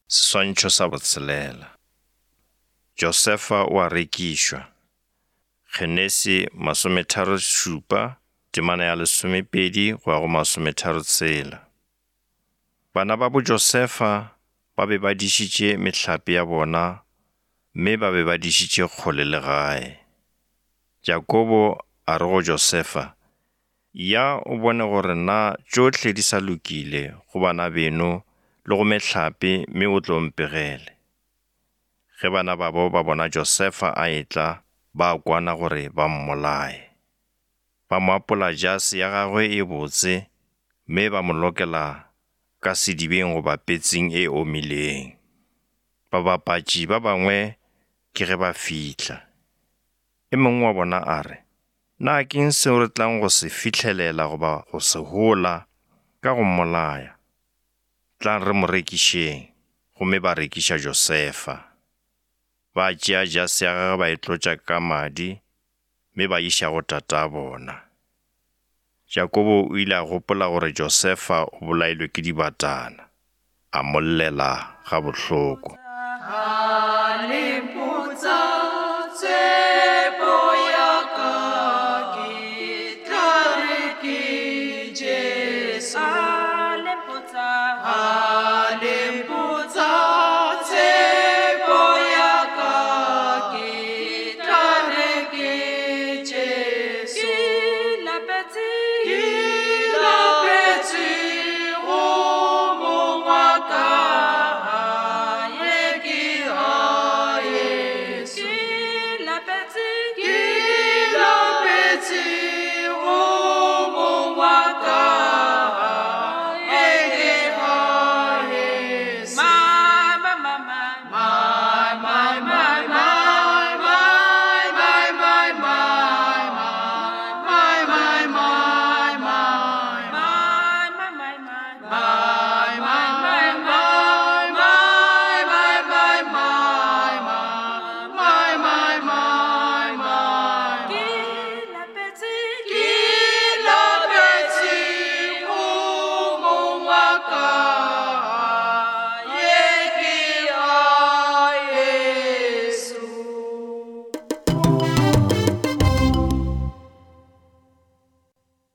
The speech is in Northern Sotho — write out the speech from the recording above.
Seswantšho sa botshelela. Josefa o a rekišwa. Genesi 37, temana ya 12 go ya go 36. Bana ba bo Josefa ba be ba dišitše mehlape ya bona, mme ba be ba dišitše kgole le gae. Jakobo a re go Josefa, ya o bone gore na tšohle di sa lokile go bana beno le go mehlape, mme o tlo mpegele. Ge bana babo ba bona Josefa a etla, ba kwana gore ba mmolaye. Ba mo apola jase ya gagwe e botse, mme ba mo lokela ka sedibeng goba petseng e omileng. Babapatši ba bangwe ke ge ba fihla. E mongwe wa bona a re, na keng seo re tlang go se fitlhelela goba go se hola ka go mmolaya? Tlang re mo rekišeng. Gomme ba rekiša Josefa. Ba tšea jase ya gagwe ba e tlotša ka madi, mme ba iša go tata bona. Jakobo o ile a gopola gore Josefa o bolailwe ke dibatana, a mollela ga bohloko.